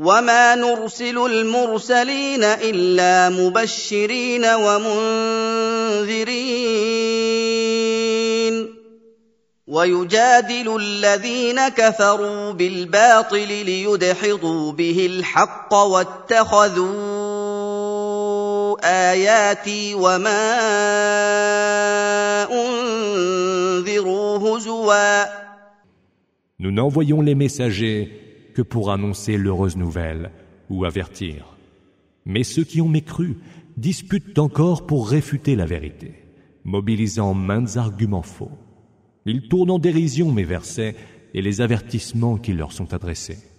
وما نرسل المرسلين إلا مبشرين ومنذرين ويجادل الذين كفروا بالباطل ليدحضوا به الحق واتخذوا آياتي وما أنذروا هزوا. Nous n'envoyons les messagers que pour annoncer l'heureuse nouvelle ou avertir. Mais ceux qui ont mécru disputent encore pour réfuter la vérité, mobilisant maintes arguments faux. Ils tournent en dérision mes versets et les avertissements qui leur sont adressés.